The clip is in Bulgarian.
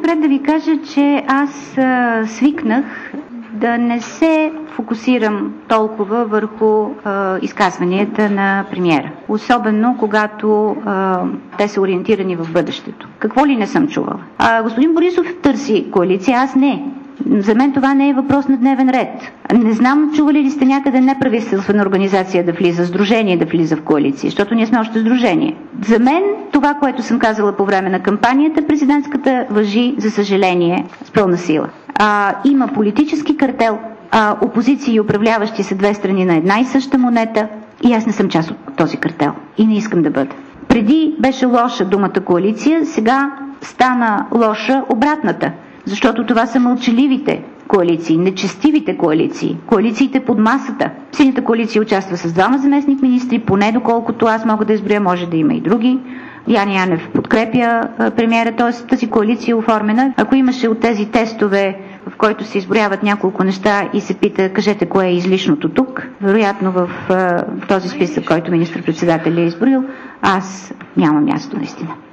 Най-напред да ви кажа, че аз свикнах да не се фокусирам толкова върху изказванията на премиера. Особено когато те са ориентирани в бъдещето. Какво ли не съм чувала? Господин Борисов търси коалиция, аз не. За мен това не е въпрос на дневен ред. Не знам, чували ли сте някъде неправителствена организация да влиза, сдружение да влиза в коалиция, защото ние сме още сдружение. За мен това, което съм казала по време на кампанията, президентската важи, за съжаление, с пълна сила. Има политически картел, опозиция и управляващи са две страни на една и съща монета и аз не съм част от този картел и не искам да бъда. Преди беше лоша думата коалиция, сега стана лоша обратната. Защото това са мълчаливите коалиции, нечестивите коалиции, коалициите под масата. Синята коалиция участва с двама заместник-министри, поне доколкото аз мога да изброя, може да има и други. Яне Янев подкрепя премиера, т.е. тази коалиция е оформена. Ако имаше от тези тестове, в който се изброяват няколко неща и се пита, кажете кое е излишното тук, вероятно в този списък, който министър-председателят е изброил, аз нямам място наистина.